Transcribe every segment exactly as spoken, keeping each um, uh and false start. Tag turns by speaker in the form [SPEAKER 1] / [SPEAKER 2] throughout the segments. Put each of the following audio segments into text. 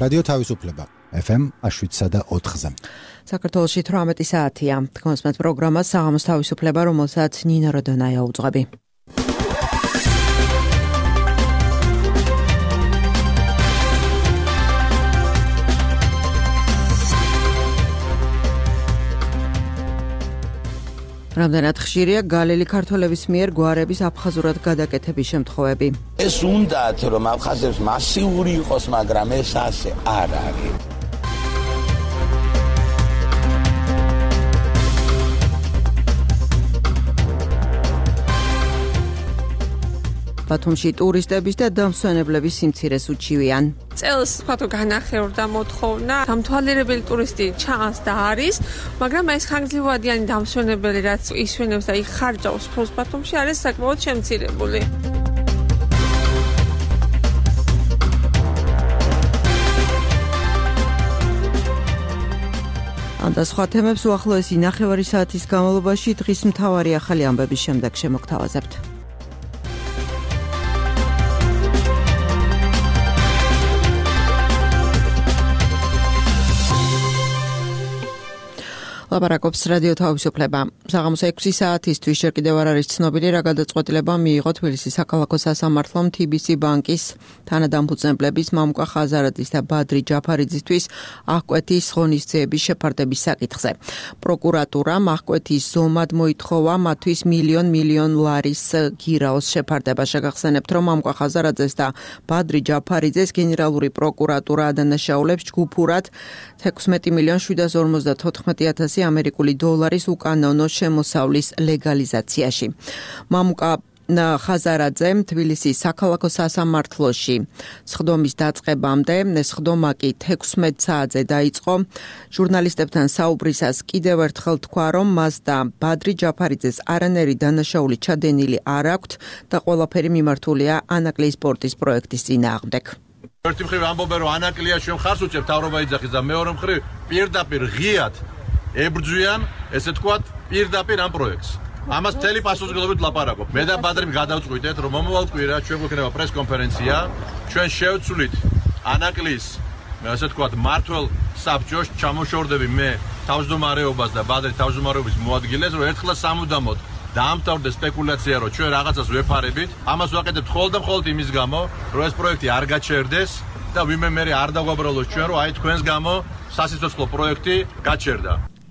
[SPEAKER 1] რადიო თავისუფლება ეფ ემ შვიდსა და ოთხზე.
[SPEAKER 2] საქართველოში თვრამეტი საათია. თქვენს პროგრამას საღამოს თავისუფლება, რომელსაც ნინო როდონაია უძღვები. რამდენად ხშირია გალელი ქართველების მიერ გვარების აფხაზურად გადაკეთების შემთხვევები.
[SPEAKER 3] ეს უნდათ რომ აფხაზებს მასიური იყოს, მაგრამ ეს ასე არ არის.
[SPEAKER 2] ბათუმში ტურისტების და დამსვენებლების სიმცირეს უჩივიან.
[SPEAKER 4] წელს თქვათო განახევრდა მოთხოვნა, დამთვალიერებელი ტურისტი ჩანს და არის, მაგრამ ეს ხანგრძლივადიანი დამსვენებელი რაც ისვენებს და იხარჯავს ფულს ბათუმში არის საკმაოდ შემცირებული. ამ და სხვა თემებს უახლოესი ნახევარი საათის განმავლობაში დღის მთავარი ახალი ამბების შემდეგ შემოგთავაზებთ. ლაპარაკობს რადიო თავისუფლება. საღამოს ექვსი საათისთვის ჯერ კიდევ არ არის ცნობილი, რა გადაწყვეტილება მიიღო თბილისის საქალაქო სასამართლომ თი ბი სი ბანკის თანადამფუძნებლების მამუკა ხაზარაძის და ბადრი ჯაფარიძისთვის აღკვეთის ღონისძიების შეფარდების საკითხზე. პროკურატურამ აღკვეთის ზომად მოითხოვა მათთვის მილიონ მილიონ ლარის გირაოს შეფარდება. შეგახსენებთ, რომ მამუკა ხაზარაძეს და ბადრი ჯაფარიძეს გენერალური პროკურატურა ადანაშაულებს ჯგუფურად ექვსმეტი მილიონ შვიდას ორმოცდათოთხმეტი ათასი ამერიკული დოლარის უკანონო შემოსავლის ლეგალიზაციაში. მამუკა ხაზარაძე თბილისის საქალაქო სასამართლოში სხდომის დაწყებამდე, სხდომა კი ექვსმეტ საათზე დაიწყო. ჟურნალისტებთან საუბრისას კიდევ ერთხელ თქვა, რომ მას და ბადრი ჯაფარიძეს არანაირი დანაშაული ჩადენილი არ აქვთ და ყველაფერი მიმართულია ანაკლიის სპორტის პროექტის წინააღმდეგ.
[SPEAKER 5] ერთი მხრივ ამბობენ, რომ ანაკლია ჩვენ ხარს უჭერთ თავრობა იძახის და მეორე მხრივ პირდაპირ ღიად ებრძვიან, ესე თქვათ, პირდაპირ ამ პროექტს. ამას მთელი პასუხისმგებლობით ლაპარაკობ. მე და ბადრიმ გადავწყვიტეთ, რომ მომავალ კვირას ჩვენ გვექნება პრეს-კონფერენცია, ჩვენ შევცვლით ანაკლიის, ესე თქვათ, მართლ საბჭოს ჩამოშორდები მე თავმჯდომარეობას და ბადრი თავმჯდომარეობის მოადგილეს, რომ ერთხელ სამუდამოდ დაამთავრდეს სპეკულაცია, რომ ჩვენ რაღაცას ვეფარებით. ამას ვაკეთებთ მხოლოდ და მხოლოდ იმის გამო, რომ ეს პროექტი არ გაჩერდეს და ვინმე მე არ დაგვაბრალოს ჩვენ, რომ აი თქვენს გამო სასიცოცხლო პროექტი გაჩერდა.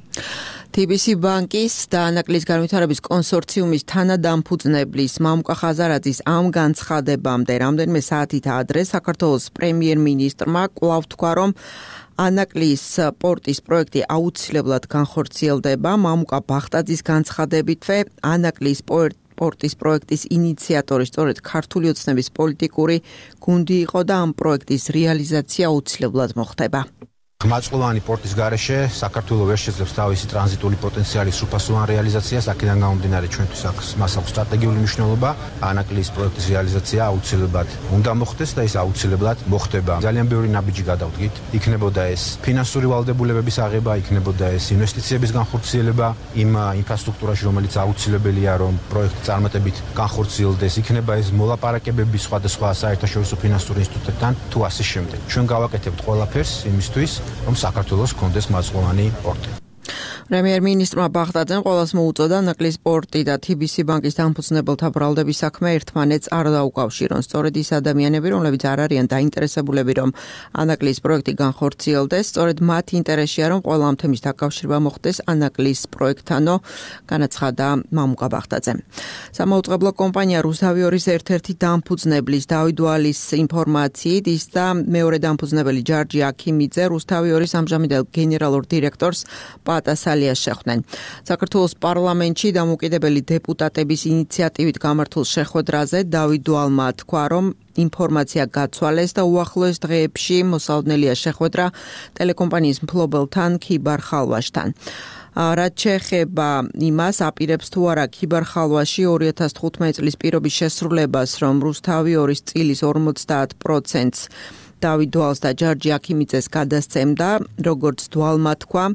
[SPEAKER 2] თი ბი სი ბანკის და ანაკლიის განვითარების კონსორციუმის თანადამფუძნებლის მამუკა ხაზარაძის ამ განცხადებამდე რამდენიმე საათით ადრე საქართველოს პრემიერ-მინისტრმა კვლავ თქვა, რომ ანაკლიის პორტის პროექტი აუცილებლად განხორციელდება. მამუკა ბახტაძის განცხადებითვე ანაკლიის პორტის პროექტის ინიციატორი სწორედ ქართული ოცნების პოლიტიკური გუნდი იყო და ამ პროექტის რეალიზაცია აუცილებლად მოხდება.
[SPEAKER 6] ხმაწყლოვანი პორტის გარეშე საქართველოს ვერ შეძლებს თავისი ტრანზიტული პოტენციალის სრულფასოვან რეალიზაციას, აქედან გამომდინარე ჩვენთვის მას აქვს სტრატეგიული მნიშვნელობა. ანაკლიის პროექტის რეალიზაცია აუცილებლად უნდა მოხდეს და ის აუცილებლად მოხდება. ძალიან ბევრი ნაბიჯი გადავდგით. იქნებოდა ეს ფინანსური ვალდებულებების აღება, იქნებოდა ეს ინვესტიციების განხორციელება იმ ინფრასტრუქტურაში, რომელიც აუცილებელია, რომ პროექტი წარმატებით განხორციელდეს, იქნება ეს მოლაპარაკებები სხვადასხვა საერთაშორისო ფინანსურ ინსტიტუტებთან თუ ასე შემდეგ. ჩვენ გავაკეთებთ ყველაფერს იმისთვის, რომ საქართველოს კონდეს მაწვოვანი პორტი.
[SPEAKER 2] პრემიერ-მინისტრმა ბახტაძემ ყველას მოუწოდა ანაკლიის პორტი და თი ბი სი ბანკის დამფუძნებელთა ბრალდების საქმე ერთმანეთს არ დაუკავშირონ. სწორედ ის ადამიანები, რომლებიც არ არიან დაინტერესებულები, რომ ანაკლიის პროექტი განხორციელდეს, სწორედ მათ ინტერესია, რომ ყველა ამ თემის დაკავშირება მოხდეს ანაკლიის პროექტთანო, განაცხადა მამუკა ბახტაძემ. სამაუწყებლო კომპანია რუსთავი ორის ერთ-ერთი დამფუძნებლის დავით ვალის ინფორმაციით, ის და მეორე დამფუძნებელი ჯარჯი აქიმიძე რუსთავი ორის ამჟამინდელ გენერალურ დირექტორს პატას შეხვდნენ. საქართველოს პარლამენტში დამოუკიდებელი დეპუტატების ინიციატივით გამართულ შეხვედრაზე დავით ვალმა თქვა, რომ ინფორმაცია გაცვალეს და უახლოეს დღეებში მოსალოდნელია შეხვედრა ტელეკომპანიის მფლობელთან ქიბარ ხალვაშთან. რაც შეეხება იმას, აპირებს თუ არა ქიბარ ხალვაში ორი ათას თხუთმეტი წლის პირობის შესრულებას, რომ რუსთავი ორის წილის ორმოცდაათ პროცენტს დავით ვალს და ჯარჯი აქიმიძეს გადასცემდა, როგორც ვალმა თქვა,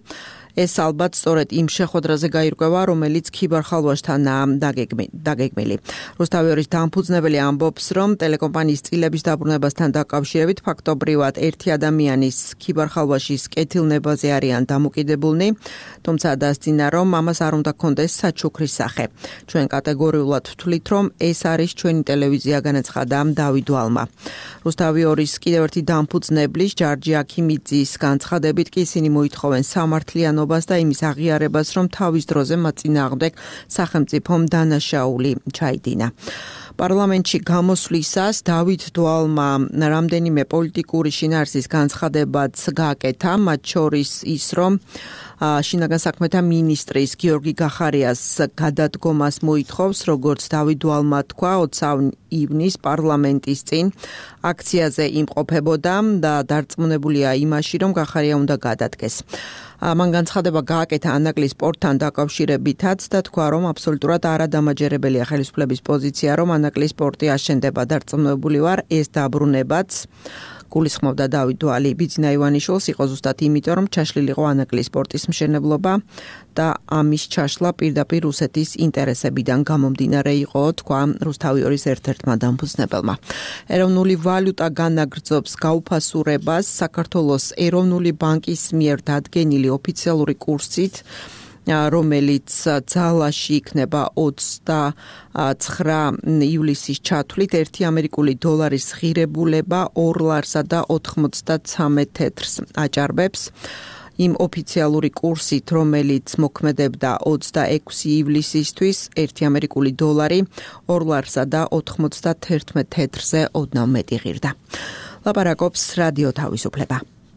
[SPEAKER 2] ეს ალბათ სწორედ იმ შეხვედრაზე გაირკვევა, რომელიც ქიბარ-ხალვაშთანაა დაგეგმილი. რუსთავიორის დამფუძნებელი ამბობს, რომ ტელეკომპანიის წილების დაბრუნებასთან დაკავშირებით ფაქტობრივად ერთი ადამიანის ქიბარ-ხალვაშის კეთილნებაზე არიან დამოკიდებულნი, თუმცა დასძინა, რომ ამას არ უნდა ქონდეს საჩუქრის სახე. ჩვენ კატეგორიულად ვთვლით, რომ ეს არის ჩვენი ტელევიზია, განაცხადა დავით ვალმა. რუსთავიორის კიდევ ერთი დამფუძნებლის ჯარჯი აქიმიძის განცხადებით კი ისინი მოითხოვენ სამართლიანობას და იმის აღიარებას, რომ თავის დროზე მათ წინააღმდეგ სახელმწიფომ დანაშაული ჩაიდინა. პარლამენტში გამოსვლისას დავით დვალმა რამდენიმე პოლიტიკური შინაარსის განცხადებაც გააკეთა, მათ შორის ის, რომ შინაგან საქმეთა მინისტრის გიორგი გახარიას გადადგომას მოითხოვს, როგორც დავით დვალმა თქვა, ოცი ივნის პარლამენტის წინ აქციაზე იმყოფებოდა და დარწმუნებულია იმაში, რომ გახარია უნდა გადადგეს. მან განცხადება გააკეთა ანაკლის სპორტთან დაკავშირებითაც და თქვა, რომ აბსოლუტურად არადამაჯერებელია ხელისუფლების პოზიცია, რომ ანაკლის სპორტი აშენდება. დარწმუნებული ვარ, ეს დაბრუნებაც გულისხმობდა დავით დვალი ბიძინა ივანიშვილს იყო ზუსტად იმიტომ, რომ ჩაშლილი იყო ანაკლის სპორტის მშენებლობა და ამის ჩაშლა პირდაპირ რუსეთის ინტერესებიდან გამომდინარე იყო, თქვა რუსთავიორის ერთ-ერთმა დამფუძნებელმა. ეროვნული ვალუტა განაგრძობს გაუფასურებას საქართველოს ეროვნული ბანკის მიერ დადგენილი ოფიციალური კურსით, რომელიც ძალაში იქნება ოცდაცხრა ივლისის ჩათვლით ერთი ამერიკული დოლარის ღირებულება ორ ლარსა და ოთხმოცდაცამეტ თეთრს აჭარბებს. იმ ოფიციალური კურსით, რომელიც მოქმედებდა ოცდაექვსი ივლისისთვის, ერთი ამერიკული დოლარი ორ ლარსა და ოთხმოცდათერთმეტ თეთრზე ოდნავ მეტი ღირდა. ლაპარაკობს რადიო თავისუფლება.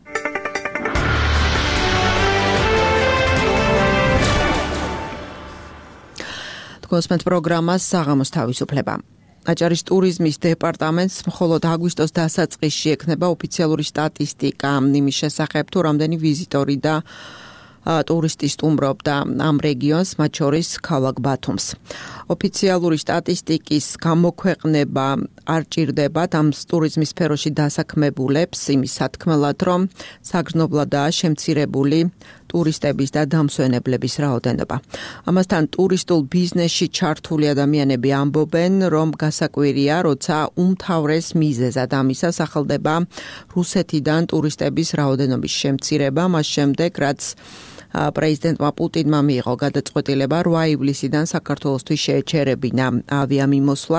[SPEAKER 2] გოსმენთ პროგრამას საღამოს თავისუფლება. აჭარის ტურიზმის დეპარტამენტს მხოლოდ აგვისტოს დასაწყისში ექნება ოფიციალური სტატისტიკა იმის შესახებ, თუ რამდენი ვიზიტორი და ტურისტი სტუმრობდა ამ რეგიონს, მათ შორის ქალაქ ბათუმს. ოფიციალური სტატისტიკის გამოქვეყნება არ ჭირდებათ ამ ტურიზმის სფეროში დასაქმებულებს, იმის სათქმელად, რომ საგრძნობლადაა შემცირებული ტურისტების და დამსვენებლების რაოდენობა. ამასთან ტურისტულ ბიზნესში ჩართული ადამიანები ამბობენ, რომ გასაკვირია, როცა უმთავრეს მიზეზად ამისა სახელდება რუსეთიდან ტურისტების რაოდენობის შემცირება, მას შემდეგ, რაც პრეზიდენტმა პუტინმა მიიღო გადაწყვეტილება რვა ივლისიდან საქართველოსთვის შეეჩერებინა ავიამიმოსვლა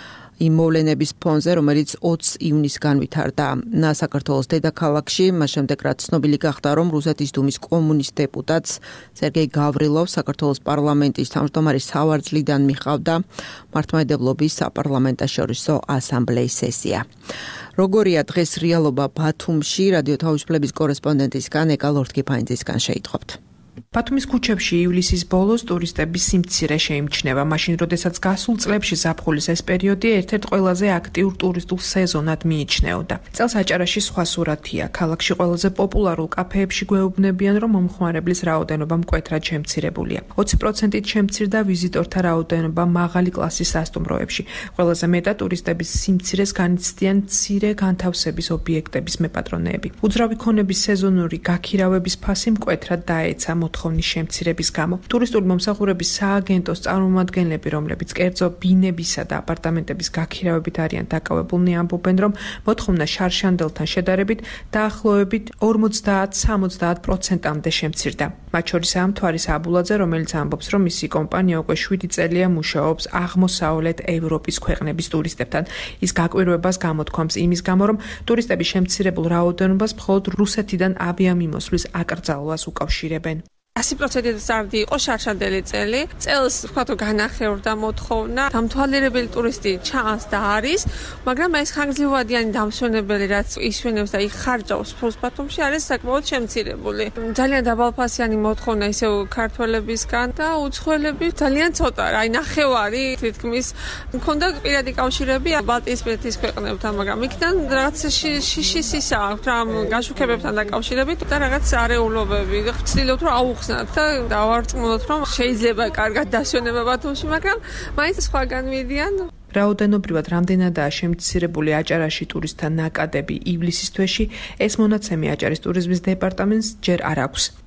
[SPEAKER 2] იმ მოვლენების ფონზე, რომელიც ოცი ივნისგან ვითარდა საქართველოს დედაქალაქში, მას შემდეგ რაც ცნობილი გახდა, რომ რუსეთის დუმის კომუნისტ დეპუტატს სერგეი გავრილოვს საქართველოს პარლამენტის თავმჯდომარის სავარძლიდან მიყავდა მართლმადიდებლობის საპარლამენტაშორისო ასამბლეის სესია. როგორია დღეს რეალობა ბათუმში, რადიო თავისუფლების კორესპონდენტისგან ეკა ლორთქიფანიძისგან შეიტყობთ.
[SPEAKER 7] ბათუმის ქუჩებში ივლისის ბოლოს ტურისტების სიმცირე შეიმჩნევა, მაშინ როდესაც გასულ წლებში ზაფხულის ეს პერიოდი ერთ-ერთ ყველაზე აქტიურ ტურისტულ სეზონად მიიჩნეოდა. წელს აჭარაში სხვა სურათია. ქალაქში ყველაზე პოპულარულ კაფეებში გვეუბნებიან, რომ მომხმარებლის რაოდენობა მკვეთრად შემცირებულია. ოცი პროცენტით შემცირდა ვიზიტორთა რაოდენობა მაღალი კლასის სასტუმროებში. ყველაზე მეტად ტურისტების სიმცირეს განიცდიან მცირე განთავსების ობიექტების მეპატრონეები. უძრავი ქონების სეზონური გაქირავების ფასი მკვეთრად დაეცა მოთხოვნის შემცირების გამო. ტურისტული მომსახურების სააგენტოს წარმომადგენლები, რომლებიც კერძო ბინებისა და აპარტამენტების გაქირავებით არიან დაკავებულნი, ამბობენ, რომ მოთხოვნა შარშანდელთან შედარებით დაახლოებით ორმოცდაათ სამოცდაათ პროცენტამდე შემცირდა. მათ შორისაა მთვარის აბულაძე, რომელიც ამბობს, რომ მისი კომპანია უკვე შვიდი წელია მუშაობს აღმოსავლეთ ევროპის ქვეყნების ტურისტებთან. ის გაკვირვებას გამოთქვამს იმის გამო, რომ ტურისტების შემცირებულ რაოდენობას მხოლოდ რუსეთიდან ავიამიმოსვლის აკრძალვას უკავშირებენ.
[SPEAKER 8] ასი პროცენტით ზარდი იყო შარშანდელი წელი. წელს თქვა თუ განახევრდა მოთხოვნა, დამთვალიერებელი ტურისტი ჩანს და არის, მაგრამ ეს ხანგრძლივადიანი დამსვენებელი, რაც ისვენებს და იხარჯავს ფულს ბათუმში, არის საკმაოდ შემცირებული. ძალიან დაბალფასიანი მოთხოვნა ისევ ქართველებისგან და უცხოელები ძალიან ცოტა, აი ნახევარი თითქმის. მქონდა პირადი კავშირები ბალტიისპირეთის ქვეყნებთან, მაგრამ იქიდან რაღაც შიშისისა აქვს რა გაშუქებებთან დაკავშირებით და რაღაც არეულობები. ვცდილობთ რომ აუხსნათ და დავარწმუნოთ, რომ შეიძლება კარგად დასვენება ბათუმში, მაგრამ მაინც სხვაგან მიდიან.
[SPEAKER 7] რაოდენობრივად რამდენადაა შემცირებული აჭარაში ტურისტთა ნაკადები ივლისის თვეში, ეს მონაცემი აჭარის ტურიზმის დეპარტამენტს ჯერ არ აქვს.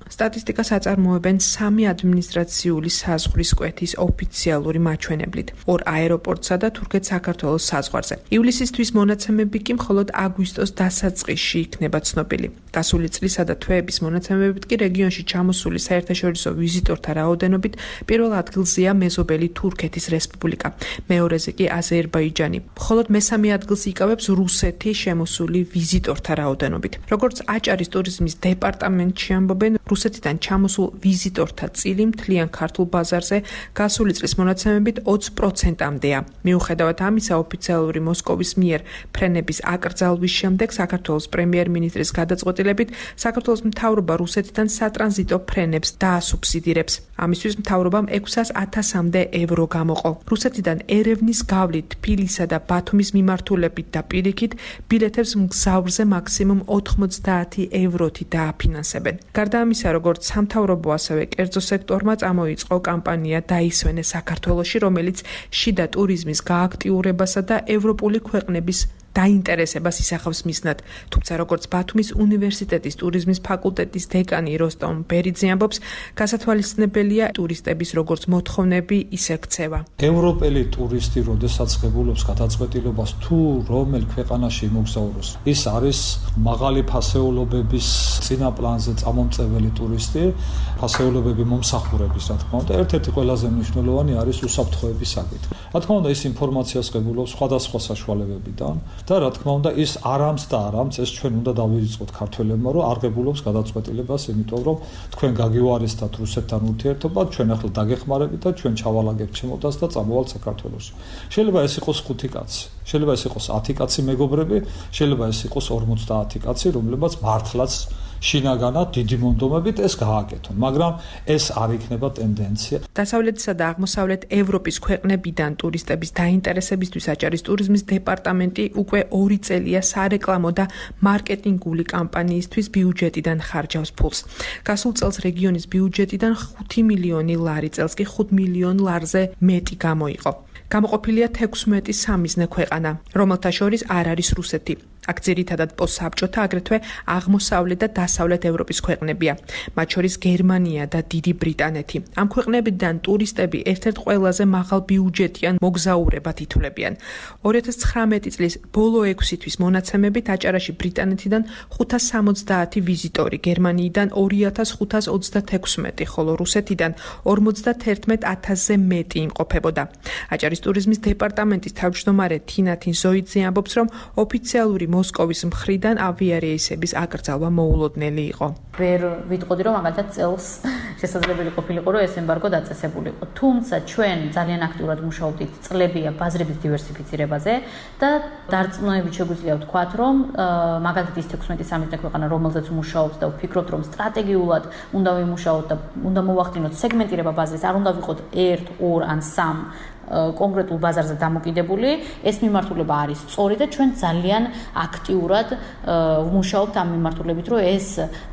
[SPEAKER 7] სტატისტიკას აწარმოებენ სამი ადმინისტრაციული საზღვრის კვეთის ოფიციალური მაჩვენებლით, ორ აეროპორტსა და თურქეთ-საქართველოს საზღვარზე. ივლისისთვის მონაცემები კი მხოლოდ აგვისტოს დასაწყისში იქნება ცნობილი. გასული წლისა და თვეების მონაცემებით კი რეგიონში ჩამოსული საერთაშორისო ვიზიტორთა რაოდენობით პირველ ადგილზეა მეზობელი თურქეთის რესპუბლიკა, მეორეზე კი აზერბაიჯანი. მხოლოდ მესამე ადგილს იკავებს რუსეთი შემოსული ვიზიტორთა რაოდენობით. როგორც აჭარის ტურიზმის დეპარტამენტში ამბობენ, რუსეთიდან ჩამოსულ ვიზიტორთა წილი მთლიან ქართულ ბაზარზე გასული წლის მონაცემებით ოცი პროცენტამდეა. მიუხედავად ამისა, ოფიციალური მოსკოვის მიერ ფრენების აკრძალვის შემდეგ საქართველოს პრემიერ-მინისტრის გადაწყვეტილებით საქართველოს მთავრობა რუსეთიდან სატრანზიტო ფრენებს დაასუბსიდირებს. ამისთვის მთავრობამ ექვსას ათასამდე ევრო გამოყო. რუსეთიდან ერევნის გავლით, თბილისსა და ბათუმის მიმართულებით და პირიქით ბილეთებს მგზავრზე მაქსიმუმ ოთხმოცდაათი ევროთი დააფინანსებენ. გარდა ამისა, როგორც სამთავრობო, ასევე კერძო სექტორმა წამოიწყო კამპანია დაისვენე საქართველოში, რომელიც შიდა ტურიზმის გააქტიურებასა და ევროპული ქვეყნების დაინტერესებას ისახავს მიზნად. თუმცა როგორც ბათუმის უნივერსიტეტის ტურიზმის ფაკულტეტის დეკანი როსტომ ბერიძე ამბობს, გასათვალისწინებელია ტურისტების როგორც მოთხოვნები, ისე ქცევა.
[SPEAKER 9] ევროპელი ტურისტი, როდესაც ღებულობს გადაწყვეტილებას თუ რომელ ქვეყანაში იმოგზაუროს, ის არის მაღალი ფასეულობების წინა პლანზე წამომწეველი ტურისტი, ფასეულობები მომსახურების, რა თქმა უნდა, ერთ-ერთი ყველაზე მნიშვნელოვანი არის უსაფრთხოების საკითხი. რა თქმა უნდა, ის ინფორმაციას ღებულობს სხვადასხვა საშუალებებიდან. და რა თქმა უნდა ის არამც და არამც ეს ჩვენ უნდა დავივიწყოთ ქართველებმა, რომ არ ღებულობს გადაწყვეტილებას, იმიტომ რომ თქვენ გაგიუარესდათ რუსეთთან ურთიერთობა, ჩვენ ახლა დაგეხმარებით და ჩვენ ჩავალაგებთ ჩემოდას და წამოვალთ საქართველოში. შეიძლება ეს იყოს ხუთი კაცი, შეიძლება ეს იყოს ათი კაცი მეგობრები, შეიძლება ეს იყოს ორმოცდაათი კაცი, რომლებიც მართლაც შინაგანად დიდი მონდომებით ეს გააკეთონ, მაგრამ ეს არ იქნება ტენდენცია.
[SPEAKER 7] დასავლეთისა და აღმოსავლეთ ევროპის ქვეყნებიდან ტურისტების დაინტერესებისთვის აჭარის ტურიზმის დეპარტამენტი უკვე ორი წელია სარეკლამო და მარკეტინგული კამპანიისთვის ბიუჯეტიდან ხარჯავს ფულს. გასულ წელს რეგიონის ბიუჯეტიდან ხუთი მილიონი ლარი, წელს კი ხუთ მილიონ ლარზე მეტი გამოიყო. გამოყოფილია თექვსმეტი სამიზნე ქვეყანა, რომელთა შორის არ არის რუსეთი. აქ ძირითადად პოსტსაბჭოთა, აგრეთვე აღმოსავლეთ და დასავლეთ ევროპის ქვეყნებია, მათ შორის გერმანია და დიდი ბრიტანეთი. ამ ქვეყნებიდან ტურისტები ერთ-ერთ ყველაზე მაღალ ბიუჯეტიან მოგზაურებად ითვლებიან. ორი ათას ცხრამეტი წლის ბოლო ექვსი თვის მონაცემებით აჭარაში ბრიტანეთიდან ხუთას სამოცდაათი ვიზიტორი, გერმანიიდან ორი ათას ხუთას ოცდათექვსმეტი, ხოლო რუსეთიდან ორმოცდათერთმეტ ათასზე მეტი იმყოფებოდა. აჭარის ტურიზმის დეპარტამენტის თავმჯდომარე თინათინ ზოიძე ამბობს, რომ ოფიციალური მოსკოვის მხრიდან ავიარეისების აკრძალვა მოულოდნელი იყო.
[SPEAKER 10] ვერ ვიტყოდი, რომ მაგალითად წელს შესაძლებელი ყოფილიყო, რომ ეს ემბარგო დაწესებულიყო. თუმცა ჩვენ ძალიან აქტიურად მუშაობდით წლებია ბაზრების დივერსიფიცირებაზე და დარწმუნებით შეგვიძლია ვთქვათ, რომ მაგალითად ის თექვსმეტი სამიზნე ქვეყანა, რომელზეც ვმუშაობთ და ვფიქრობთ, რომ სტრატეგიულად უნდა ვიმუშაოთ და უნდა მოვახდინოთ სეგმენტირება ბაზრის, არ უნდა ვიყოთ ერთ, ორ ან სამ კონკრეტულ ბაზარზე დამოკიდებული, ეს მიმართულება არის სწორი და ჩვენ ძალიან აქტიურად ვმუშაობთ ამ მიმართულებით, რომ ეს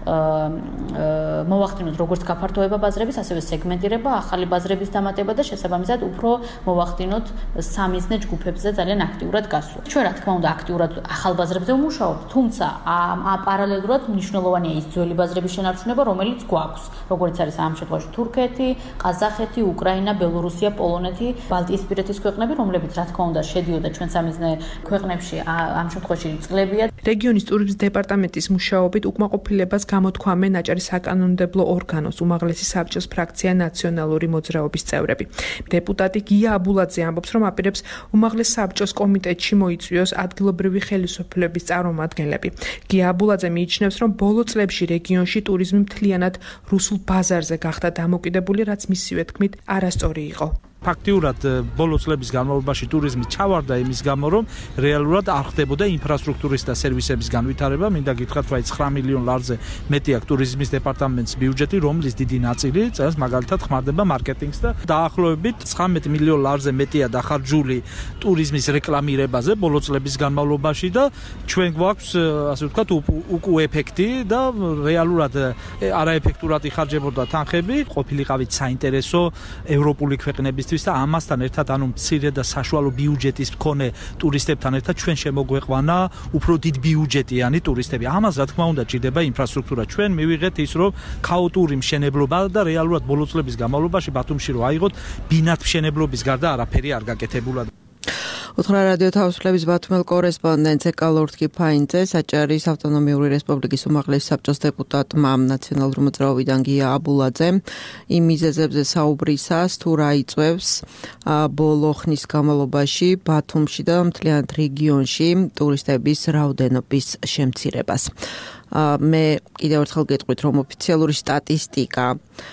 [SPEAKER 10] მოვახდინოთ როგორც გაფართოება ბაზრების, ასევე სეგმენტირება, ახალი ბაზრების დამატება და შესაბამისად უფრო მოვახდინოთ სამიზნე ჯგუფებზე ძალიან აქტიურად გასვლა. ჩვენ რა თქმა უნდა აქტიურად ახალ ბაზრებზე ვმუშაობთ, თუმცა პარალელურად მნიშვნელოვანია ის ძველი ბაზრების შენარჩუნება, რომელიც გვაქვს, როგორც არის ამ შემთხვევაში თურქეთი, ყაზახეთი, უკრაინა, ბელორუსია, პოლონეთი, ბალტიისპირეთის ქვეყნები, რომლებიც რა თქმა უნდა შედიოდა ჩვენ სამიზნე ქვეყნებში ამ შემთხვევაში წლებია.
[SPEAKER 7] რეგიონის ტურიზმის დეპარტამენტის მუშაობით უკმაყოფილებას გამოთქვამენ აჭარის საკანონმდებლო ორგანოს უმაღლესი საბჭოს ფრაქცია ნაციონალური მოძრაობის წევრები. დეპუტატი გია აბულაძე ამბობს, რომ აპირებს უმაღლეს საბჭოს კომიტეტში მოიწვიოს ადგილობრივი ხელისუფლების წარმომადგენლები. გია აბულაძე მიიჩნევს, რომ ბოლო წლებში რეგიონში ტურიზმი მთლიანად რუსულ ბაზარზე გახდა დამოკიდებული, რაც მისივე თქმით არასწორი იყო.
[SPEAKER 11] ფაქტიურად ბოლო წლების განმავლობაში ტურიზმი ჩავარდა იმის გამო, რომ რეალურად არ ხდებოდა ინფრასტრუქტურის და სერვისების განვითარება. მინდა გითხრათ, რომ ცხრა მილიონ ლარზე მეტი აქვს ტურიზმის დეპარტამენტის ბიუჯეტი, რომლის დიდი ნაწილი წელს მაგალითად ხმარდება მარკეტინგს და დაახლოებით ცხრამეტ მილიონ ლარზე მეტია დახარჯული ტურიზმის რეკლამირებაზე ბოლო წლების განმავლობაში და ჩვენ გვაქვს, ასე ვთქვათ, უკუ ეფექტი და რეალურად არაეფექტურად იხარჯებოდა თანხები. ყოფილიყავით საინტერესო ევროპული ქვეყნებისთვის ტურისტებისთვის და ამასთან ერთად ანუ მცირე და საშუალო ბიუჯეტის მქონე ტურისტებთან ერთად ჩვენ შემოგვეყვანა უფრო დიდ ბიუჯეტიანი ტურისტები. ამას რა თქმა უნდა ჭირდება ინფრასტრუქტურა. ჩვენ მივიღეთ ის რომ ქაოტური მშენებლობა და რეალურად ბოლო წლების განმავლობაში ბათუმში რო აიღოთ ბინათმშენებლობის გარდა არაფერი არ გაკეთებულა.
[SPEAKER 2] უთხრა რადიო თავისუფლების ბათუმელ კორესპონდენტ ეკალორთ კიფაინძე საჭარის ავტონომიური რესპუბლიკის უმაღლესი საბჭოს დეპუტატმა ნაციონალური მოძრაობიდან გია აბულაძემ იმ მიზეზებზე საუბრისას თუ რა იწვევს ბოლო ხნის განმავლობაში ბათუმში და მთლიანად რეგიონში ტურისტების რაოდენობის შემცირებას. მე კიდევ ერთხელ გეტყვით რომ ოფიციალური სტატისტიკა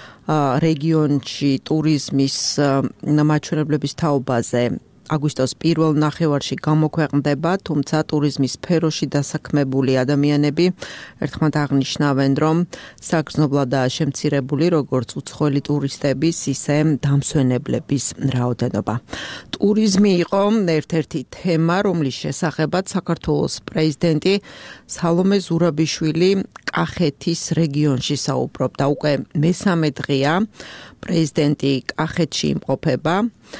[SPEAKER 2] რეგიონში ტურიზმის მაჩვენებლების თაობაზე აგვისტოს პირველ ნახევარში გამოქვეყნდება, თუმცა ტურიზმის სფეროში დასაქმებული ადამიანები ერთხმად აღნიშნავენ, რომ საგრძნობლადაა შემცირებული როგორც უცხოელი ტურისტების, ისე დამსვენებლების რაოდენობა. ტურიზმი იყო ერთ-ერთი თემა, რომლის შესახებაც საქართველოს პრეზიდენტი სალომე ზურაბიშვილი კახეთის რეგიონში საუბრობდა. უკვე მესამე დღეა პრეზიდენტი კახეთში იმყოფება.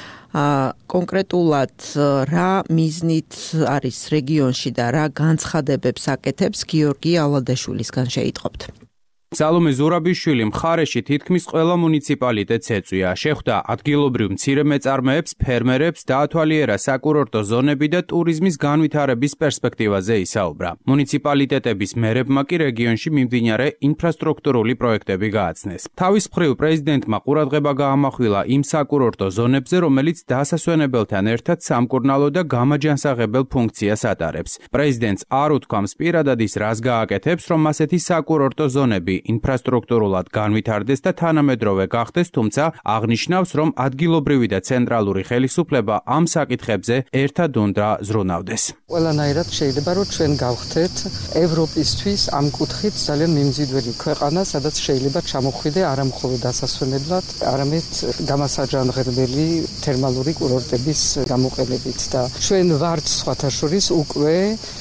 [SPEAKER 2] კონკრეტულად რა მიზნით არის რეგიონში და რა განცხადებებს აკეთებს გიორგი ალადაშვილისგან შეიტყობთ.
[SPEAKER 12] სალომე ზურაბიშვილი მხარეში თითქმის ყველა მუნიციპალიტეტს ეწვია. შეხვდა ადგილობრივ მცირე მეწარმეებს, ფერმერებს, დაათვალიერა საკურორტო ზონები და ტურიზმის განვითარების პერსპექტივაზე ისაუბრა. მუნიციპალიტეტების მერებმა კი რეგიონში მიმდინარე ინფრასტრუქტურული პროექტები გააცნეს. თავის მხრივ პრეზიდენტმა ყურადღება გაამახვილა იმ საკურორტო ზონებზე, რომელიც დასასვენებელთან ერთად სამკურნალო და გამაჯანსაღებელ ფუნქციას ატარებს. პრეზიდენტს არ უთქვამს პირადად ის რას გააკეთებს, რომ ასეთი საკურორტო ზონები ინფრასტრუქტურულად განვითარდეს და თანამედროვე გახდეს, თუმცა აღნიშნავს, რომ ადგილობრივი და ცენტრალური ხელისუფლება ამ საკითხებზე ერთად უნდა ზრუნავდეს.
[SPEAKER 13] ყველანაირად შეიძლება რომ ჩვენ გავხდეთ ევროპისთვის ამ კუთხით ძალიან მიმზიდველი ქვეყანა, სადაც შეიძლება ჩამოხვიდე არა მხოლოდ დასასვენებლად, არამედ გამასაჯანღებელი თერმალური კურორტების გამოყენებით და ჩვენ ვართ სხვათა შორის უკვე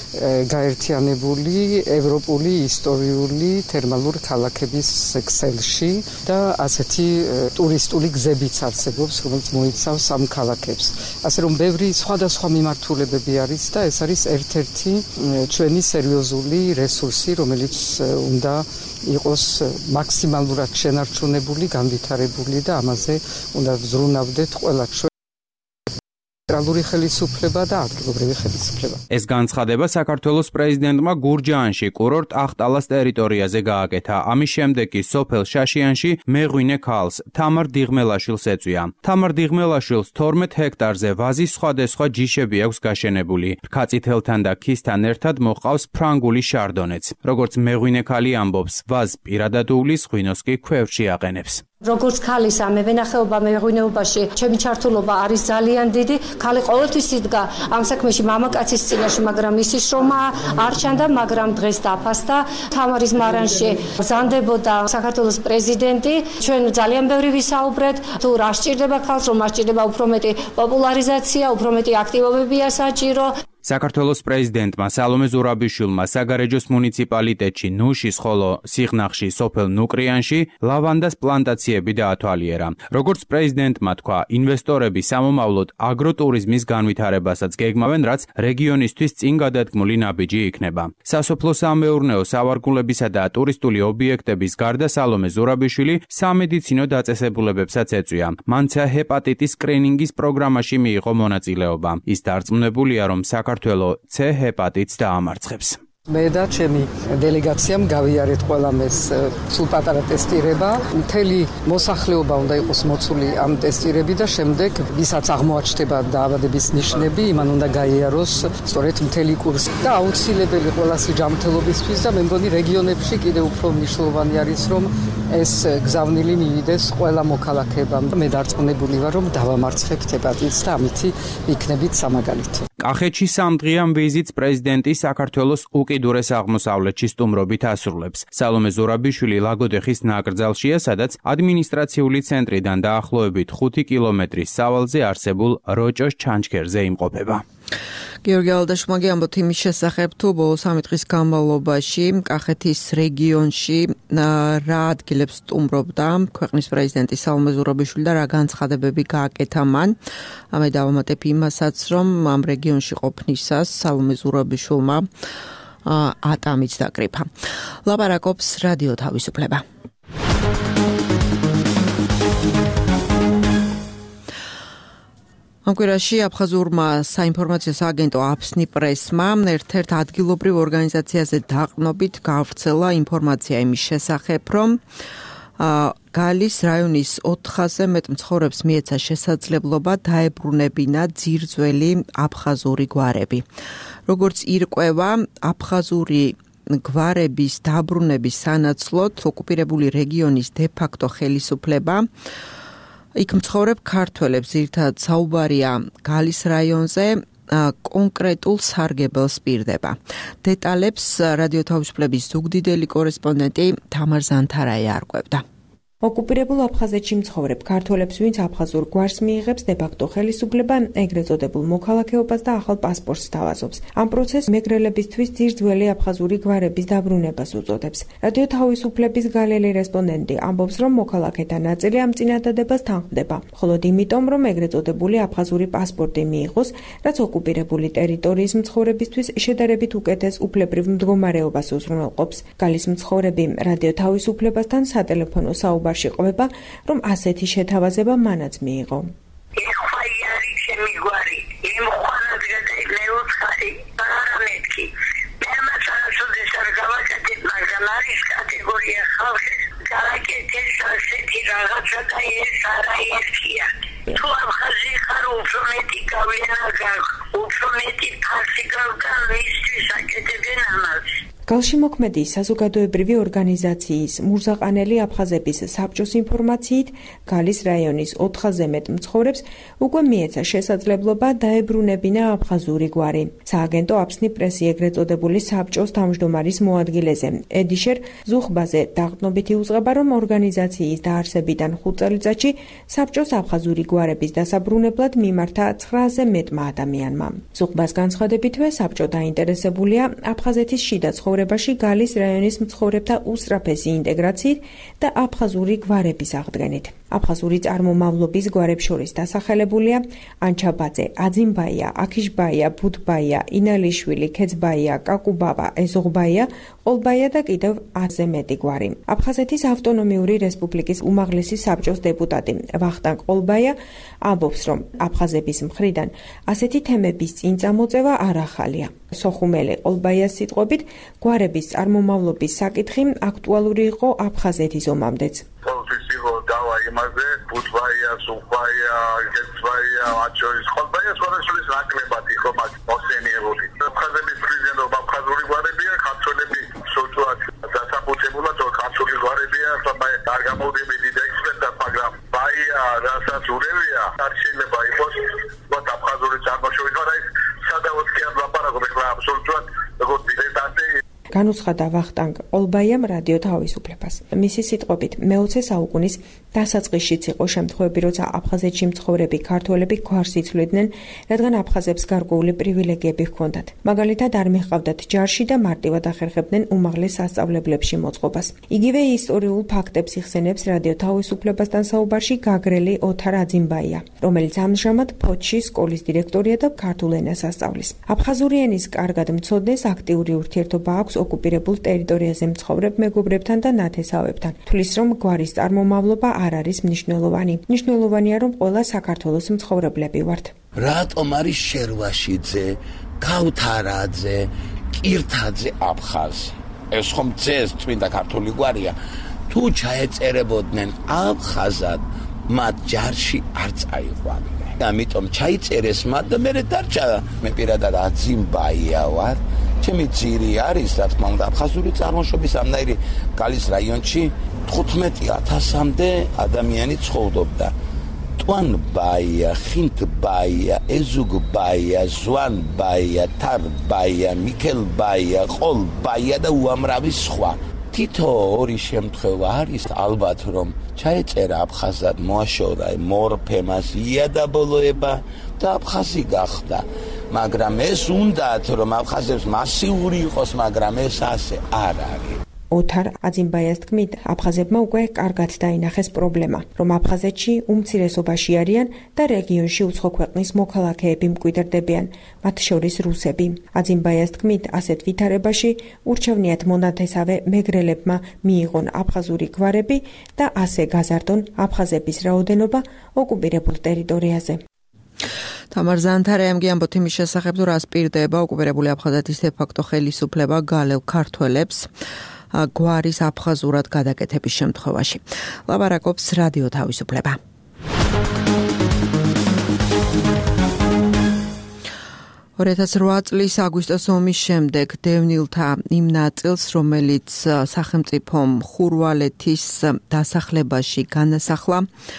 [SPEAKER 13] გაერთიანებული ევროპული ისტორიული თერმალური ქალაქების ქსელში და ასეთი ტურისტული გზებიც არსებობს, რომელიც მოიცავს ამ ქალაქებს. ასე რომ ბევრი სხვადასხვა მიმართულებები არის და ეს არის ერთ-ერთი ჩვენი სერიოზული რესურსი, რომელიც უნდა იყოს მაქსიმალურად შენარჩუნებული, განვითარებული და ამაზე უნდა ვზრუნავდეთ ყველა ჩვენ ცენტრალური ხელისუფლება და ადგილობრივი ხელისუფლება.
[SPEAKER 12] ეს განცხადება საქართველოს პრეზიდენტმა გურჯაანში კურორტ ახტალას ტერიტორიაზე გააკეთა. ამის შემდეგ კი სოფელ შაშიანში მეღვინე ქალს თამარ დიღმელაშვილს ეწვია. თამარ დიღმელაშვილს თორმეტ ჰექტარზე ვაზის სხვადასხვა ჯიშები აქვს გაშენებული. რქაწითელთან და ქისთან ერთად მოჰყავს ფრანგული შარდონეც. როგორც მეღვინე ქალი ამბობს, ვაზს პირადად უვლის, ღვინოს კი ქვევრში აყენებს.
[SPEAKER 14] როგორც ქალისა მევენახეობა მეღვინეობაში ჩემი ჩართულობა არის ძალიან დიდი. ქალი ყოველთვის იდგა ამ საქმეში მამაკაცის წინაშე, მაგრამ ისი შრომა არ ჩანდა, მაგრამ დღეს დაფასდა. თამარის მარანში ბრძანდებოდა საქართველოს პრეზიდენტი. ჩვენ ძალიან ბევრი ვისაუბრეთ, თუ რა სჭირდება ქალს, რომ მას სჭირდება უფრო მეტი პოპულარიზაცია, უფრო მეტი აქტივობებია საჭირო.
[SPEAKER 12] საქართველოს პრეზიდენტმა სალომე ზურაბიშვილმა საგარეჯოს მუნიციპალიტეტში ნუშის, ხოლო სიღნაღში სოფელ ნუკრიანში ლავანდას პლანტაციები დაათვალიერა. როგორც პრეზიდენტმა თქვა, ინვესტორები სამომავლოდ აგროტურიზმის განვითარებასაც გეგმავენ, რაც რეგიონისთვის წინ გადადგმული ნაბიჯი იქნება. სასოფლო-სამეურნეო სავარგულებისა და ტურისტული ობიექტების გარდა სალომე ზურაბიშვილი სამედიცინო დაწესებულებებსაც ეწვია. მანცა ჰეპატიტის სკრინინგის პროგრამაში მიიღო მონაწილეობა. ის დარწმუნებულია, რომ საქართველო C ჰეპატიტს დაამარცხებს.
[SPEAKER 13] მე და ჩემი დელეგაციამ გავიარეთ ყველამ ეს სულ პატარა ტესტირება. მთელი მოსახლეობა უნდა იყოს მოცული ამ ტესტირები და შემდეგ ვისაც აღმოაჩნდება დაავადების ნიშნები, იმან უნდა გაიაროს სწორედ მთელი კურსი. და აუცილებელი ყველასი ჯანმრთელობისთვის და მე მგონი რეგიონებში კიდევ უფრო მნიშვნელოვანი არის, რომ ეს გზავნილი მივიდეს ყველა მოქალაქეებამ. მე დარწმუნებული ვარ, რომ დავამარცხებთ ჰეპატიტს და ამითი ვიქნებით სამაგალითო.
[SPEAKER 12] კახეთში სამდღიან ვიზიტს პრეზიდენტი საქართველოს უკიდურეს აღმოსავლეთში სტუმრობით ასრულებს. სალომე ზურაბიშვილი ლაგოდეხის ნაკრძალშია, სადაც ადმინისტრაციული ცენტრიდან დაახლოებით ხუთი კილომეტრის სავალზე არსებულ როჭოს ჩანჩქერზე იმყოფება.
[SPEAKER 2] გიორგი ალდაშმაგი ამბობთ იმის შესახებ, თუ ბოლო სამი დღის განმავლობაში კახეთის რეგიონში რა ადგილებს სტუმრობდა ქვეყნის პრეზიდენტი სალომე ზურაბიშვილი და რა განცხადებები გააკეთა მან. ამე დავამატებ იმასაც, რომ ამ რეგიონში ყოფნისას სალომე ზურაბიშვილმა ატამიც დაკრიფა. ლაპარაკობს რადიო თავისუფლება. ამ კვირაში აფხაზურმა საინფორმაციო სააგენტო აფსნი პრესმა ერთ-ერთ ადგილობრივ ორგანიზაციაზე დაყრდნობით გავრცელა ინფორმაცია იმის შესახებ, რომ გალის რაიონის ოთხასზე მეტ მცხოვრებს მიეცა შესაძლებლობა დაებრუნებინა ძირძველი აფხაზური გვარები. როგორც ირკვევა, აფხაზური გვარების დაბრუნების სანაცვლოდ ოკუპირებული რეგიონის დე-ფაქტო ხელისუფლება იქ მცხოვრებ ქართველებს ძირითადად საუბარია გალის რაიონზე კონკრეტულ სარგებელს პირდება. დეტალებს რადიო თავისუფლების ზუგდიდელი კორესპონდენტი თამარ ზანთარაია არკვევდა.
[SPEAKER 7] ოკუპირებულ აფხაზეთში მცხოვრებ ქართველებს, ვინც აფხაზურ გვარს მიიღებს დე-ფაქტო ხელისუფლება, ეგრეთ წოდებულ მოქალაქეობას და ახალ პასპორტს თავაზობს. ამ პროცესს მეგრელებისთვის ძირძველი აფხაზური გვარების დაბრუნებას უწოდებს. რადიო თავისუფლების გალელი რესპონდენტი ამბობს, რომ მოქალაქეთა ნაწილი ამ წინადადებას თანხმდება, მხოლოდ იმიტომ, რომ ეგრეთ წოდებული აფხაზური პასპორტი მიიღოს, რაც ოკუპირებული ტერიტორიის მცხოვრებისთვის შედარებით უკეთეს უფლებრივ მდგომარეობას უზრუნველყოფს. გალის მცხოვრები რადიო თავისუფლებასთან სატელეფონო საუბარში ყვება, რომ ასეთი შეთავაზება მანაც მიიღო.
[SPEAKER 15] თუ აფხაზი ხარ უფრო მეტი გავლენა გაქვს, უფრო მეტი ფასი გაქვს, მისთვის აკეთებენ ამას.
[SPEAKER 7] გალში მოქმედი საზოგადოებრივი ორგანიზაციის მურზაყანელი აფხაზების საბჭოს ინფორმაციით, გალის რაიონის ოთხასზე მეტ მცხოვრებს უკვე მიეცა შესაძლებლობა დაებრუნებინა აფხაზური გვარი. სააგენტო აფსნი პრესი ეგრეთ წოდებული საბჭოს თავმჯდომარის მოადგილეზე ედიშერ ზუხბაზე დაყრდნობით იუწყება, რომ ორგანიზაციის დაარსებიდან ხუთ წელიწადში საბჭოს აფხაზური გვარების დასაბრუნებლად მიმართა ცხრაზე მეტმა ადამიანმა. ზუხბას განცხადებითვე საბჭო დაინტერესებულია აფხაზეთის შიდა ცხოვრებაში გალის რაიონის მცხოვრებთა უსწრაფესი ინტეგრაციით და აფხაზური გვარების აღდგენით. აფხაზური წარმომავლობის გვარებს შორის დასახელებულია ანჩაბაძე, აძიმბაია, აქიშბაია, ბუდბაია, ინალიშვილი, ქეცბაია, კაკუბავა, ეზოღბაია, ყოლბაია და კიდევ ათზე მეტი გვარი. აფხაზეთის ავტონომიური რესპუბლიკის უმაღლესი საბჭოს დეპუტატი ვახტანგ ყოლბაია ამბობს, რომ აფხაზების მხრიდან ასეთი თემების წინ წამოწევა არ ახალია. სოხუმელი ყოლბაიას სიტყვებით, გვარების წარმომავლობის საკითხი აქტუალური იყო აფხაზეთის ომამდეც.
[SPEAKER 16] დავა იმაზე, ბუდბაია, სუხბაია, ქეცბაია, აჩოის, ყოლბაია სხვადასხვის ნაკლებად იყო მათ მოსენიერული. აფხაზების მხრიდან რომ აფხაზური გვარებია, ქართველები სულთუად დასაფუძნებლად ქართული გვარებია, თუმცა არ გამოდიები ექსპერტად, მაგრამ ბაია, რასაც ურევია, არ შეიძლება იყოს მოთ აფხაზური წარმოშობის და ის სადავოდ კი არ ლაპარაკობ ეხლა აბსოლუტურად როგორც დილეტანტი.
[SPEAKER 7] განუცხადა ვახტანგ ყოლბაიამ რადიო თავისუფლებას. მისი სიტყვებით, მეოცე საუკუნის დასაწყისშიც იყო შემთხვევები, როცა აფხაზეთში მცხოვრები ქართველები გვარს იცვლიდნენ, რადგან აფხაზებს გარკვეული პრივილეგიები ჰქონდათ. მაგალითად, არ მიჰყავდათ ჯარში და მარტივად ახერხებდნენ უმაღლეს სასწავლებლებში მოწყობას. იგივე ისტორიულ ფაქტებს იხსენებს რადიო თავისუფლებასთან საუბარში გაგრელი ოთარ აძიმბაია, რომელიც ამჟამად ფოთში სკოლის დირექტორია და ქართულ ენას ასწავლის. აფხაზური ენის კარგად მცოდნეს აქტიური ურთიერთობა აქვს ოკუპირებულ ტერიტორიაზე მცხოვრებ მეგობრებთან და ნათესავებთან. თulis რომ გვარის წარმომავლობა არ არის მნიშვნელოვანი. მნიშვნელოვანია, რომ ყველა საქართველოს მცხოვრებლები ვართ.
[SPEAKER 3] რატომ არის შერვაშიძე, ქავთარაძე, კირთაძე აფხაზი? ეს ხომ ძეს წმინდა ქართული გვარია. თუ ჩაეწერებოდნენ აფხაზად, მათ ჯარში არ წაიყვანდნენ. ამიტომ ჩაიწერეს მათ და მე დარჩა მე პირადად აძიმბაია ვარ. ჩემი ძირი არის, რა თქმა უნდა, აფხაზური წარმოშობის ამნაირი გალის რაიონში თხუთმეტი ათასამდე ადამიანი ცხოვრობდა. ტვან ბაია, ხინთ ბაია, ეზუგ ბაია, ზვან ბაია, თარ ბაია, მიქელ ბაია, ყოლ ბაია და უამრავი სხვა. თითო ორი შემთხვევა არის ალბათ, რომ ჩაეწერა აფხაზად, მოაშორა მორფემას, იადაბოლოება და აფხაზი გახდა. მაგრამ ეს უნდათ რომ აფხაზებს მასიური იყოს, მაგრამ ეს ასე არ არის.
[SPEAKER 7] ოთარ აძიმბაიას თქმით, აფხაზებმა უკვე კარგად დაინახეს პრობლემა, რომ აფხაზეთში უმცირესობაში არიან და რეგიონში უცხო ქვეყნის მოქალაქეები მკვიდრდებიან, მათ შორის რუსები. აძიმბაიას თქმით, ასეთ ვითარებაში ურჩევნიათ მონათესავე მეგრელებმა მიიღონ აფხაზური გვარები და ასე გაზარდონ აფხაზების რაოდენობა ოკუპირებულ ტერიტორიაზე.
[SPEAKER 2] თამარ ზანთარიამ ამბობთ იმის შესახებ, თუ რას პირდება ოკუპირებული აფხაზეთის დე-ფაქტო ხელისუფლება გალევ ქართველებს გვარის აფხაზურად გადაკეთების შემთხვევაში. ლაპარაკობს რადიო თავისუფლება. ორი ათას რვა წლის აგვისტოს ომის შემდეგ დევნილთა იმ ნაწილს, რომელიც სახელმწიფომ ხურვალეთის დასახლებაში განასახლა,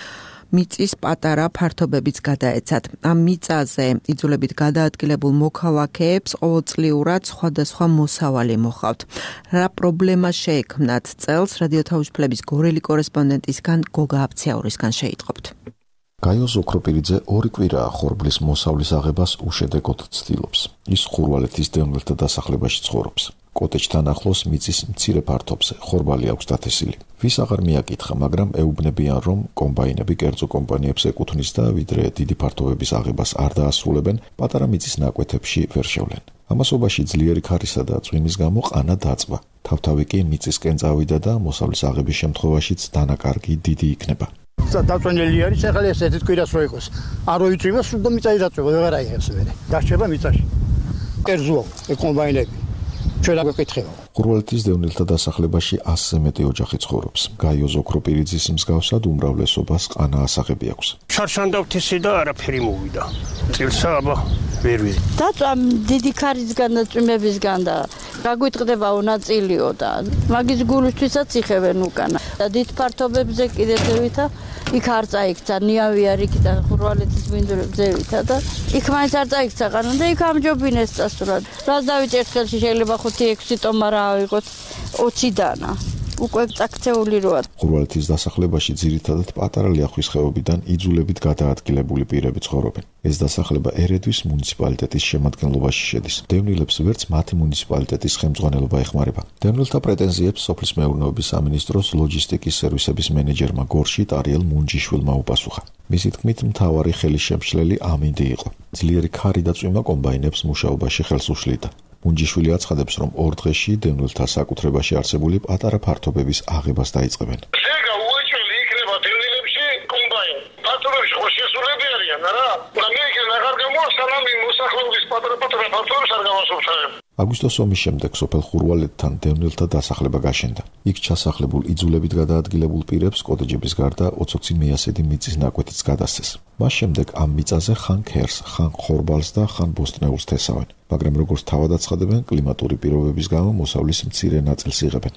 [SPEAKER 2] მიწის პატარა ფართობებიც გადაეცათ. ამ მიწაზე იძულებით გადაადგილებულ მოქალაქეებს ყოველწლიურად სხვადასხვა მოსავალი მოჰყავთ. რა პრობლემა შეექმნათ წელს რადიო თავისუფლების გორელი კორესპონდენტისგან გოგა აფციაურისგან შეიტყობთ.
[SPEAKER 17] გაიო ზოქროპირიძე ორი კვირაა ხორბლის მოსავლის აღებას უშედეგოდ ცდილობს. ის ხურვალეთის დევნილთა დასახლებაში ცხოვრობს. კოტეჯთან ახლოს მიწის მცირე ფართობზე ხორბალი აქვს დათესილი. ვის აღარ მიაკითხა, მაგრამ ეუბნებიან, რომ კომბაინები კერძო კომპანიებს ეკუთვნის და ვიდრე დიდი ფართობების აღებას არ დაასრულებენ, პატარა მიწის ნაკვეთებში ვერ შევლენ. ამასობაში ძლიერი ქარისა და წვიმის გამო ყანა დაწვა. თავთავი კი მიწისკენ წავიდა და მოსავლის აღების შემთხვევაშიც დანაკარგი დიდი იქნება.
[SPEAKER 18] დაწვენილი არის, ახლა ეს ერთ კვირას რო იყოს. არ როიწვიმა, სულ მიწა იდაწვა, ვეღარ აიღებს მერე. დარჩება მიწაში. კერძოა კომბაინები. ჩვენ რა გეკითხება?
[SPEAKER 17] ხურვალეთის დევნილთა დასახლებაში ასზე მეტი ოჯახი ცხოვრობს. გაიო ზოქროპირიძის მსგავსად უმრავლესობას ყანა ასაღები აქვს.
[SPEAKER 18] შარშანდავთისი და არაფერი მოვიდა. წილსა აბა ვერ ვიზ.
[SPEAKER 19] დაწვა დიდი ქარისგან და წვიმებისგან და გაგვიტყდებაო ნაწილიო და მაგის გულისთვისაც იხევენ უკანა. და დიდ ფართობებზე კიდე ზევითა იქ არ წაიქცა, ნიავი არ იქცა ხურვალეთის მინდვრებზე ვითა და იქ მაინც არ წაიქცა ყანა და იქ ამჯობინეს წასულად. რას დავიჭერთ ხელში, შეიძლება ხუთი ექვსი ტომა რა ავიღოთ ოციდანა. უკვე წაქცეული როა.
[SPEAKER 17] ხურვალეთის დასახლებაში ძირითადად პატარა ლიახვის ხეობიდან იძულებით გადაადგილებული პირები ცხოვრობენ. ეს დასახლება ერედვის მუნიციპალიტეტის შემადგენლობაში შედის. დევნილებს ვერც მათი მუნიციპალიტეტის ხელმძღვანელობა ეხმარება. დევნილთა პრეტენზიებს სოფლის მეურნეობის სამინისტროს ლოჯისტიკის სერვისების მენეჯერმა გორში ტარიელ მუნჯიშვილმა უპასუხა. მისი თქმით, მთავარი ხელისშემშლელი ამინდი იყო. ძლიერი ქარი და წვიმა კომბაინებს მუშაობაში ხელს უშლიდა. მუნჯიშვილი აცხადებს, რომ ორ დღეში დევნილთა საკუთრებაში არსებული პატარა ფართობების აღებას დაიწყებენ.
[SPEAKER 16] ზეგა უეჭველი იქნება დევნილებში კომბაინი. ფართობებში ხო შესულები არიან, არა? და მე იქ აღარ გამოსანამი მოსახლეობის პატარა-პატარა ფართობებს არ გამოსუფთავებ.
[SPEAKER 17] აგვისტოს ომის შემდეგ სოფელ ხურვალეთთან დევნილთა დასახლება გაშენდა. იქ ჩასახლებულ იძულებით გადაადგილებულ პირებს კოტეჯების გარდა ოცოცი მეასედი მიწის ნაკვეთიც გადასცეს. მას შემდეგ ამ მიწაზე ხან ქერს, ხან ხორბალს და ხან ბოსტნეულს თესავენ, მაგრამ როგორც თავად აცხადებენ, კლიმატური პირობების გამო მოსავლის მცირე ნაწილს იღებენ.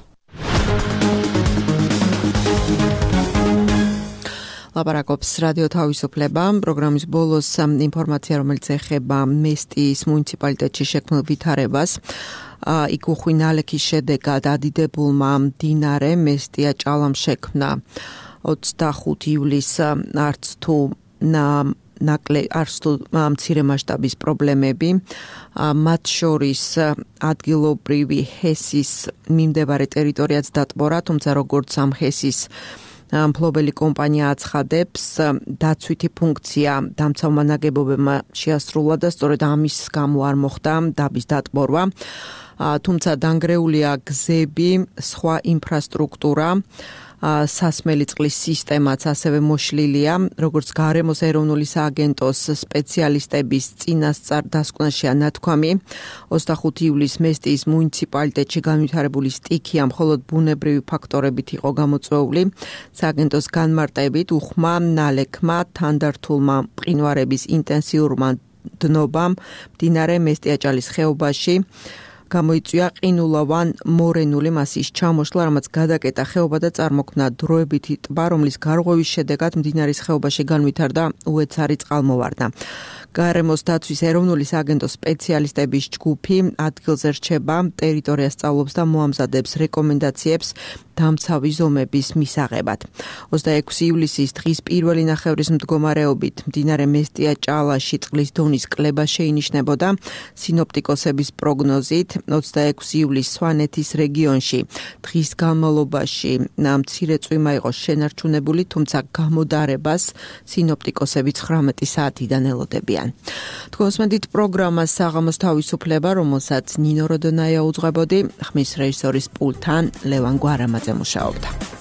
[SPEAKER 2] ლაპარაკობს რადიო თავისუფლება. პროგრამის ბოლოს ინფორმაცია, რომელიც ეხება მესტიის მუნიციპალიტეტში შექმნილ ვითარებას. იქ უხვი ნალექის შედეგად ადიდებულმა მდინარე მესტია ჭალამ შექმნა ოცდახუთი ივლისს არც თუ ნაკლე არც თუ მცირე მასშტაბის პრობლემები, მათ შორის ადგილობრივი ჰესის მიმდებარე ტერიტორიაც დატბორა, თუმცა როგორც ამ ჰესის მფლობელი კომპანია აცხადებს, დაცვითი ფუნქცია დამცავმა ნაგებობებმა შეასრულა და სწორედ ამის გამო არ მოხდა დაბის დატბორვა. თუმცა დანგრეულია გზები, სხვა ინფრასტრუქტურა, სასმელი წყლის სისტემაც ასევე მოშლილია, როგორც გარემოს ეროვნული სააგენტოს სპეციალისტების წინასწარ დასკვნაშია ნათქვამი. ოცდახუთი ივლისს მესტიის მუნიციპალიტეტში განვითარებული სტიქია მხოლოდ ბუნებრივი ფაქტორებით იყო გამოწვეული. სააგენტოს განმარტებით, უხმა ნალექმა, თანდართულმა მყინვარების ინტენსიურმა დნობამ მდინარე მესტიაჭალის ხეობაში გამოიწვია ყინულოვან მორენული მასის ჩამოშლა, რამაც გადაკეტა ხეობა და წარმოქმნა დროებითი ტბა, რომლის გარღვევის შედეგად მდინარის ხეობაში განვითარდა უეცარი წყალმოვარდნა. გარემოს დაცვის ეროვნული სააგენტოს სპეციალისტების ჯგუფი ადგილზე რჩება, ტერიტორიას სწავლობს და მოამზადებს რეკომენდაციებს დამცავი ზომების მისაღებად. ოცდაექვსი ივლისის დღის პირველი ნახევრის მდგომარეობით მდინარე მესტია-ჭალაში წყლის დონის კლება შეინიშნებოდა. სინოპტიკოსების პროგნოზით ოცდაექვსი ივლისს სვანეთის რეგიონში დღის განმავლობაში მცირე წვიმა იყო შენარჩუნებული, თუმცა გამოდარებას სინოპტიკოსები ცხრამეტი საათიდან ელოდებიან. თქვენს მედით პროგრამას საღამოს თავისუფლება, რომელსაც ნინო როდონაია უძღვებოდი, ხმის რეჟისორის პულტთან ლევან გვარამაძე მუშაობდა.